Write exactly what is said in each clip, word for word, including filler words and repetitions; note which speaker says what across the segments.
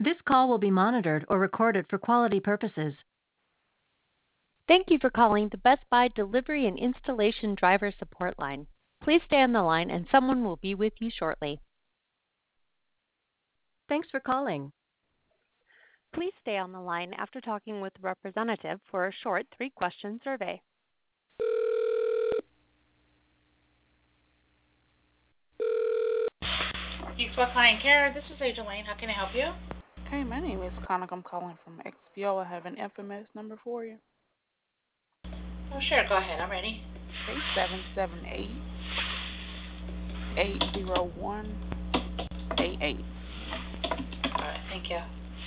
Speaker 1: This call will be monitored or recorded for quality purposes.
Speaker 2: Thank you for calling the Best Buy Delivery and Installation Driver Support Line. Please stay on the line and someone will be with you shortly.
Speaker 1: Thanks for calling.
Speaker 2: Please stay on the line after talking with a representative for a short three-question survey.
Speaker 3: Thanks for Client Care. This is Agent Lane. How can I help you?
Speaker 4: Hey, my name is Connor. I'm calling from X P O. I have an infamous number for you.
Speaker 3: Oh, sure. Go ahead. I'm ready.
Speaker 4: Okay, seven seven eight, eight zero one, eight eight.
Speaker 3: All right. Thank you.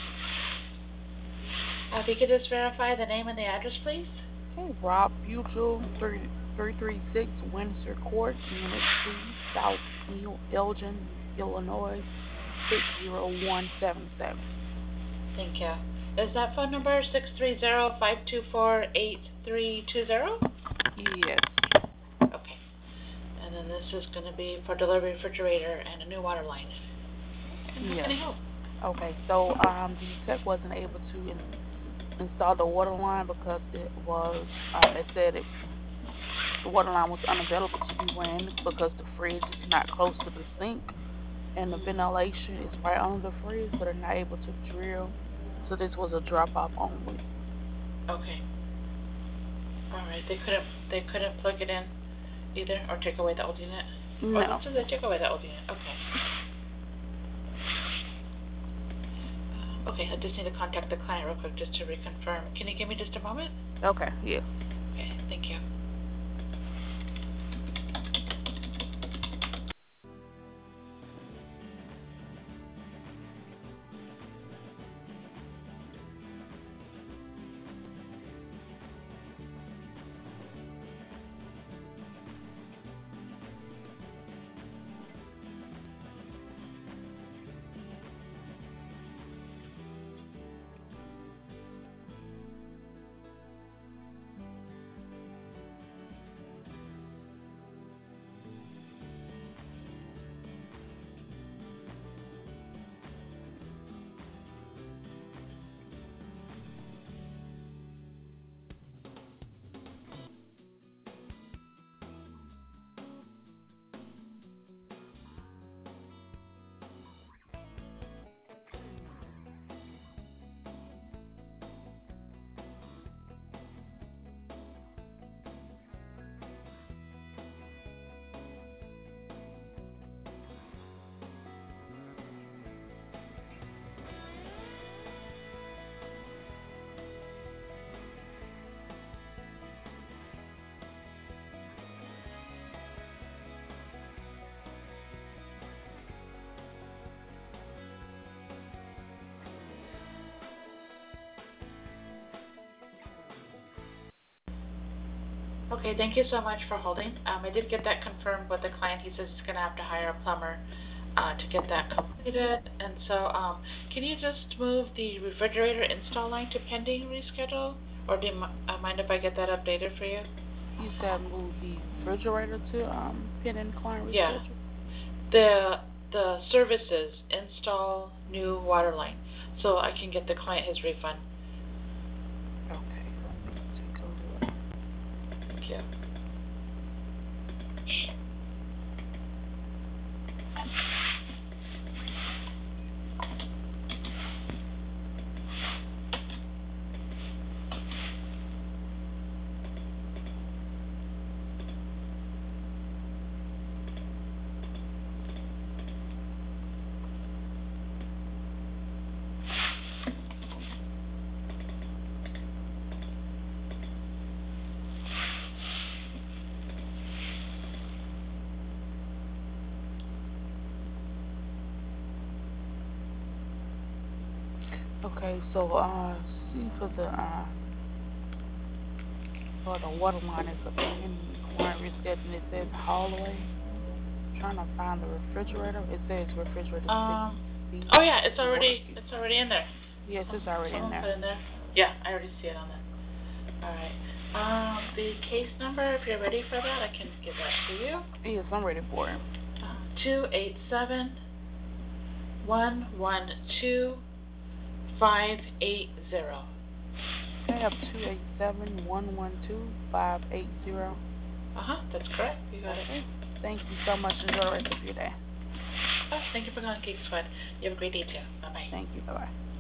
Speaker 3: Uh, if you could just verify the name and the address, please.
Speaker 4: Okay, Rob Buchel, three three six Windsor Court, Unit C, South Elgin, Illinois, six zero one seven seven.
Speaker 3: Thank you. Is that phone number six three zero, five two four, eight three two zero?
Speaker 4: Yes.
Speaker 3: Okay. And then this is going to be for delivery refrigerator and a new water line. And how
Speaker 4: Yes.
Speaker 3: can I help?
Speaker 4: Okay, so um, the tech wasn't able to in, install the water line because it was, um, it said it, the water line was unavailable to be ran because the fridge is not close to the sink and the ventilation is right under the fridge, so they're not able to drill. So this was a drop off only.
Speaker 3: Okay. All right. They couldn't they couldn't plug it in either or take away the old unit?
Speaker 4: No.
Speaker 3: Oh, so they took away the old unit. Okay. Okay, I just need to contact the client real quick just to reconfirm. Can you give me just a moment?
Speaker 4: Okay, yes.
Speaker 3: Okay, thank you. Okay, thank you so much for holding. Um, I did get that confirmed with the client. He says he's going to have to hire a plumber uh, to get that completed. And so um, can you just move the refrigerator install line to pending reschedule? Or do you uh, mind if I get that updated for you?
Speaker 4: You said move the refrigerator to um pending client reschedule?
Speaker 3: Yeah. The, the services, install new water line, so I can get the client his refund.
Speaker 4: Okay, let me take a look.
Speaker 3: Thank you.
Speaker 4: Okay, so uh, see for the uh for the water line is a pending client reschedule. It says hallway. Trying to find the refrigerator. It says refrigerator
Speaker 3: Um,
Speaker 4: six B.
Speaker 3: oh yeah, it's already, it's already in there.
Speaker 4: Yes, it's already in
Speaker 3: Someone
Speaker 4: there.
Speaker 3: put in there? Yeah, I already see it on there. All right. Um, the case number, if you're ready for that, I can give that to you.
Speaker 4: Yes, I'm ready for it.
Speaker 3: Uh, two eight seven one one two five eight zero.
Speaker 4: I have two eight seven, one one two, five eight zero.
Speaker 3: Uh-huh, that's correct. You got it.
Speaker 4: Okay. Thank you so much. Enjoy the rest of your day.
Speaker 3: Oh, thank you for calling Geek Squad. You have a great day, too. Bye-bye.
Speaker 4: Thank you. Bye-bye.